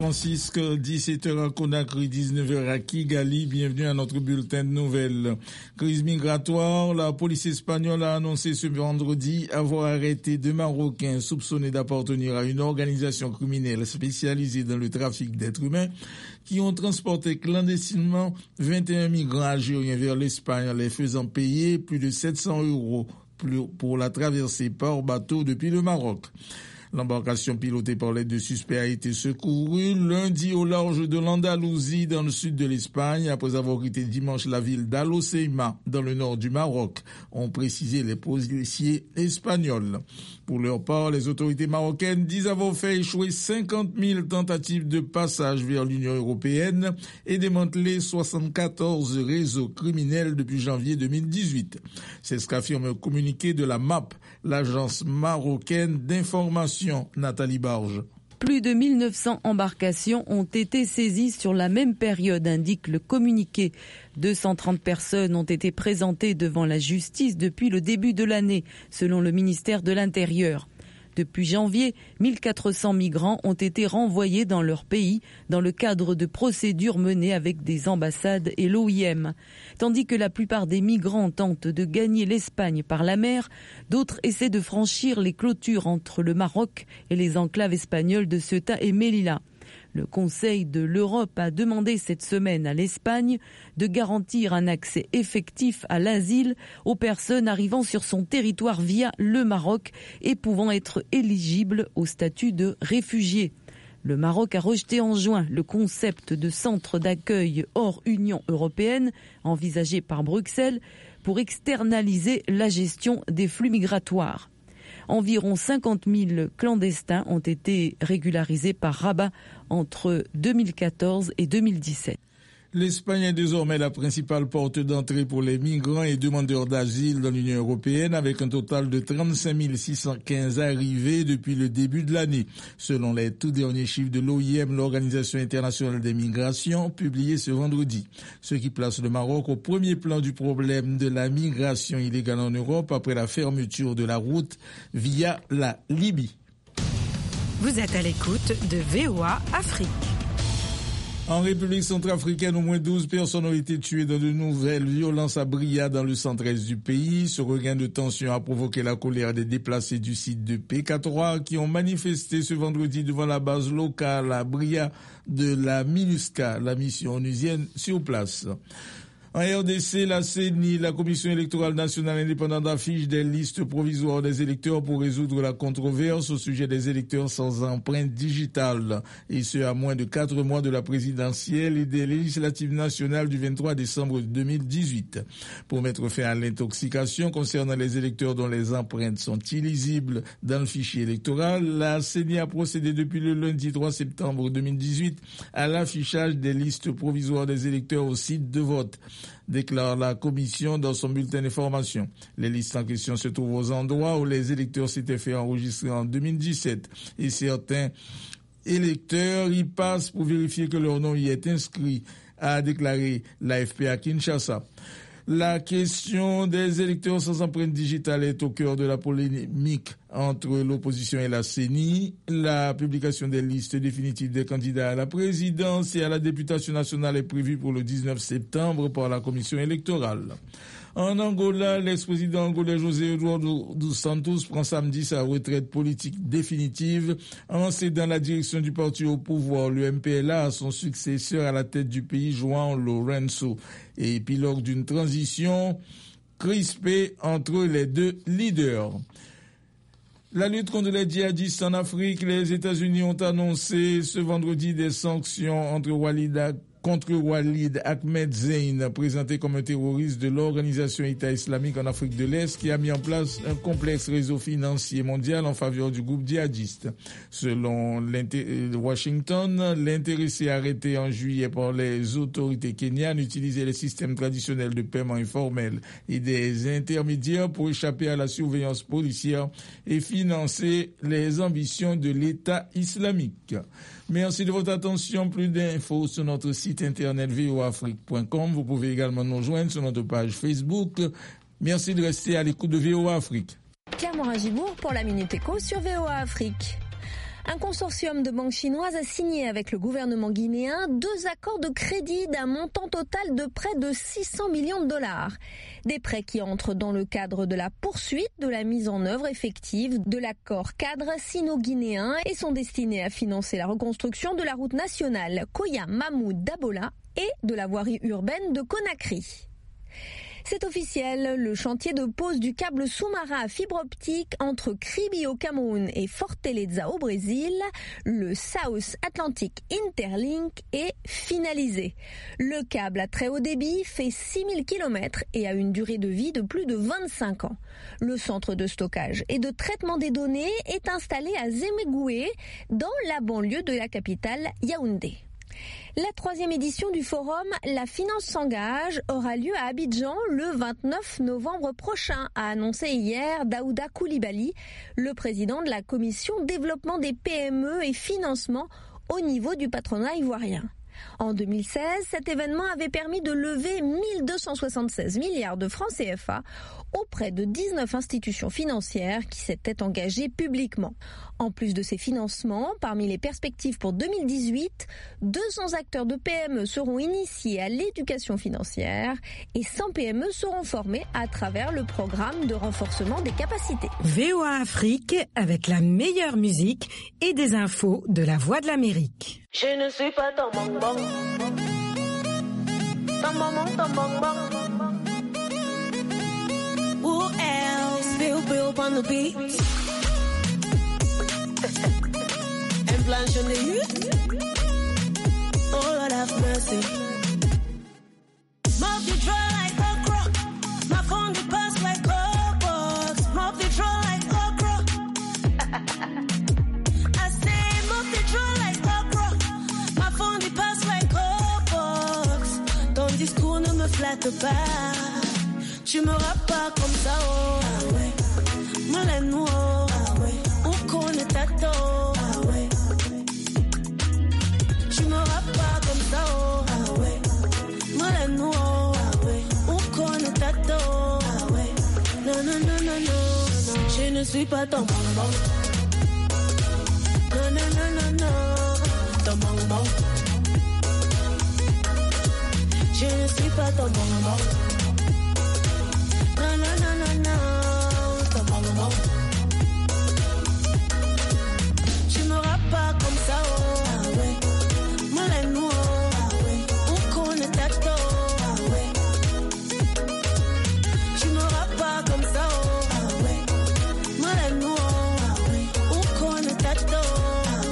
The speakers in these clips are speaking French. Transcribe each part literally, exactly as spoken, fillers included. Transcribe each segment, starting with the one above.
Francisque, dix-sept heures à Conakry, dix-neuf heures à Kigali. Bienvenue à notre bulletin de nouvelles. Crise migratoire. La police espagnole a annoncé ce vendredi avoir arrêté deux Marocains soupçonnés d'appartenir à une organisation criminelle spécialisée dans le trafic d'êtres humains qui ont transporté clandestinement vingt et un migrants algériens vers l'Espagne en les faisant payer plus de sept cents euros pour la traversée par bateau depuis le Maroc. L'embarcation pilotée par les deux suspects a été secourue lundi au large de l'Andalousie dans le sud de l'Espagne après avoir quitté dimanche la ville d'Aloceima dans le nord du Maroc, ont précisé les policiers espagnols. Pour leur part, les autorités marocaines disent avoir fait échouer cinquante mille tentatives de passage vers l'Union européenne et démantelé soixante-quatorze réseaux criminels depuis janvier deux mille dix-huit. C'est ce qu'affirme un communiqué de la M A P, l'agence marocaine d'information. Nathalie Barge. Plus de mille neuf cents embarcations ont été saisies sur la même période, indique le communiqué. deux cent trente personnes ont été présentées devant la justice depuis le début de l'année, selon le ministère de l'Intérieur. Depuis janvier, mille quatre cents migrants ont été renvoyés dans leur pays dans le cadre de procédures menées avec des ambassades et l'O I M. Tandis que la plupart des migrants tentent de gagner l'Espagne par la mer, d'autres essaient de franchir les clôtures entre le Maroc et les enclaves espagnoles de Ceuta et Melilla. Le Conseil de l'Europe a demandé cette semaine à l'Espagne de garantir un accès effectif à l'asile aux personnes arrivant sur son territoire via le Maroc et pouvant être éligibles au statut de réfugiés. Le Maroc a rejeté en juin le concept de centre d'accueil hors Union européenne envisagé par Bruxelles pour externaliser la gestion des flux migratoires. Environ cinquante mille clandestins ont été régularisés par Rabat entre deux mille quatorze et deux mille dix-sept. L'Espagne est désormais la principale porte d'entrée pour les migrants et demandeurs d'asile dans l'Union européenne avec un total de trente-cinq mille six cent quinze arrivées depuis le début de l'année. Selon les tout derniers chiffres de l'O I M, l'Organisation internationale des migrations, publiés ce vendredi. Ce qui place le Maroc au premier plan du problème de la migration illégale en Europe après la fermeture de la route via la Libye. Vous êtes à l'écoute de V O A Afrique. En République centrafricaine, au moins douze personnes ont été tuées dans de nouvelles violences à Bria, dans le centre-est du pays. Ce regain de tension a provoqué la colère des déplacés du site de P K trois qui ont manifesté ce vendredi devant la base locale à Bria de la MINUSCA, la mission onusienne sur place. En R D C, la C E N I, la Commission électorale nationale indépendante, affiche des listes provisoires des électeurs pour résoudre la controverse au sujet des électeurs sans empreinte digitale. Et ce, à moins de quatre mois de la présidentielle et des législatives nationales du vingt-trois décembre deux mille dix-huit. Pour mettre fin à l'intoxication concernant les électeurs dont les empreintes sont illisibles dans le fichier électoral, la C E N I a procédé depuis le lundi trois septembre deux mille dix-huit à l'affichage des listes provisoires des électeurs au site de vote, déclare la commission dans son bulletin d'information. Les listes en question se trouvent aux endroits où les électeurs s'étaient fait enregistrer en deux mille dix-sept et certains électeurs y passent pour vérifier que leur nom y est inscrit, a déclaré l'A F P à Kinshasa. La question des électeurs sans empreinte digitale est au cœur de la polémique entre l'opposition et la C E N I. La publication des listes définitives des candidats à la présidence et à la députation nationale est prévue pour le dix-neuf septembre par la commission électorale. En Angola, l'ex-président angolais José Eduardo dos Santos prend samedi sa retraite politique définitive en cédant la direction du parti au pouvoir, le M P L A, à son successeur à la tête du pays, João Lourenço, et épilogue d'une transition crispée entre les deux leaders. La lutte contre les djihadistes en Afrique, les États-Unis ont annoncé ce vendredi des sanctions entre Walid contre Walid Ahmed Zein, présenté comme un terroriste de l'organisation État islamique en Afrique de l'Est, qui a mis en place un complexe réseau financier mondial en faveur du groupe djihadiste. Selon Washington, l'intéressé arrêté en juillet par les autorités kenyanes utilisait les systèmes traditionnels de paiement informel et des intermédiaires pour échapper à la surveillance policière et financer les ambitions de l'État islamique. Merci de votre attention. Plus d'infos sur notre site internet v o afrique point com. Vous pouvez également nous rejoindre sur notre page Facebook. Merci de rester à l'écoute de V O A Afrique. Pierre Morin-Gibourg pour la Minute Éco sur V O A Afrique. Un consortium de banques chinoises a signé avec le gouvernement guinéen deux accords de crédit d'un montant total de près de six cents millions de dollars. Des prêts qui entrent dans le cadre de la poursuite de la mise en œuvre effective de l'accord cadre sino-guinéen et sont destinés à financer la reconstruction de la route nationale Koya-Mahmoud-Dabola et de la voirie urbaine de Conakry. C'est officiel, le chantier de pose du câble sous-marin à fibre optique entre Kribi au Cameroun et Fortaleza au Brésil, le South Atlantic Interlink, est finalisé. Le câble à très haut débit fait six mille kilomètres et a une durée de vie de plus de vingt-cinq ans. Le centre de stockage et de traitement des données est installé à Zemegoué, dans la banlieue de la capitale Yaoundé. La troisième édition du forum La Finance s'engage aura lieu à Abidjan le vingt-neuf novembre prochain, a annoncé hier Daouda Koulibaly, le président de la commission développement des P M E et financement au niveau du patronat ivoirien. En deux mille seize, cet événement avait permis de lever mille deux cent soixante-seize milliards de francs C F A auprès de dix-neuf institutions financières qui s'étaient engagées publiquement. En plus de ces financements, parmi les perspectives pour deux mille dix-huit, deux cents acteurs de P M E seront initiés à l'éducation financière et cent P M E seront formés à travers le programme de renforcement des capacités. V O A Afrique avec la meilleure musique et des infos de la Voix de l'Amérique. Je ne suis pas ton bonbon. Ton maman, ton bonbon. Who else? Bill, Bill on the beat. And Blanche on the youth. Oh Lord have mercy. Mob the draw like okra. My phone the pass like Robux. Mob the draw like okra. I say mob the draw like okra. My phone the pass like Robux. Ton discours ne me flatte pas. Tu me rappes pas comme ça, oh. Ah ouais. Moulin, oh. Ah ouais. Où connaît ta to? Ah ouais. Tu me rappes pas comme ça, oh. Ah ouais. Moulin, oh. Ah ouais. Où connaît ta to? Ah ouais. Non, non, non, non, non, non. Je ne suis pas ton bonbon. Non, non, non, non, non. Ton bonbon. Je ne suis pas ton bonbon. No, no, no, no, no, ton bonbon. Tu me rappes pas comme ça, oh. Ah ouais. Moulin, oh. Ah ouais. Où connaît ta to? Ah ouais. Tu me rappes pas comme ça, oh. Ah ouais. Moulin, oh. Ah ouais. Où connaît ta to? Ah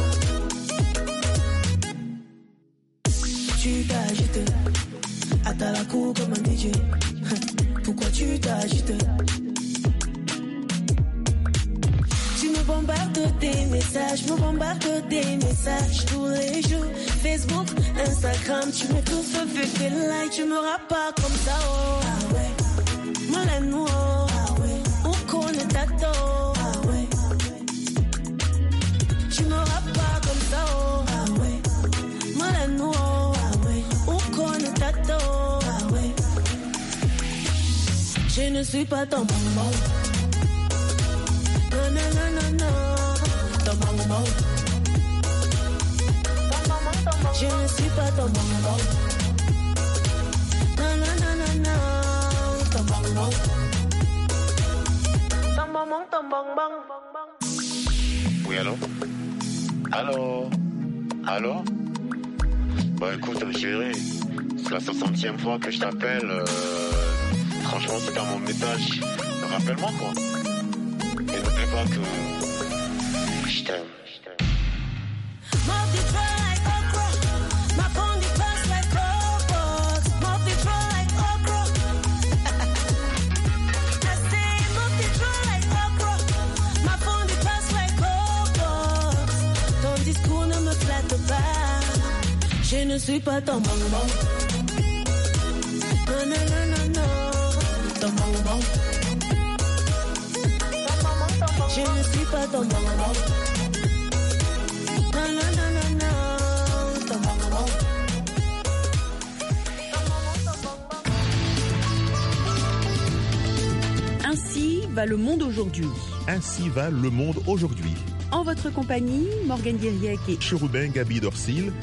ouais. Tu t'agites. À la cour comme un D J. Pourquoi tu t'agites? Tu me bombardes des messages, me bombardes des messages tous les jours. Facebook, Instagram, tu mets tout ce fait tes likes. Tu me rappes pas comme ça, oh. Ah ouais. Moulin, oh. Ah ouais. Où connaît ta to? Ah ouais. Tu me rappes pas comme ça, oh. Ah ouais. Moulin, oh. Ah ouais. Où connaît ta to? Ah ouais. Je ne suis pas ton bonbon. Non, non, non, non, non. Ton bonbon. Je ne suis pas ton bonbon. Non, non, non, non, non. Ton bonbon. Ton bonbon, ton bonbon. Oui, allô? Allô? Allô? Bah écoute, chérie, c'est la soixantième fois que je t'appelle. Euh... Franchement, c'est dans mon message. Rappelle-moi, quoi. Et n'oublie pas que je t'aime. Ton discours ne me flatte pas. Je ne suis pas ton bonbon. Non, non, non, non, non. Ton bonbon. Je ne suis pas ton bonbon. Non, non, non, non, non. Ton bonbon. Ainsi va le monde aujourd'hui. Ainsi va le monde aujourd'hui. En En votre compagnie, Morgane Guiriec et Chérubin Gabi Dorcil.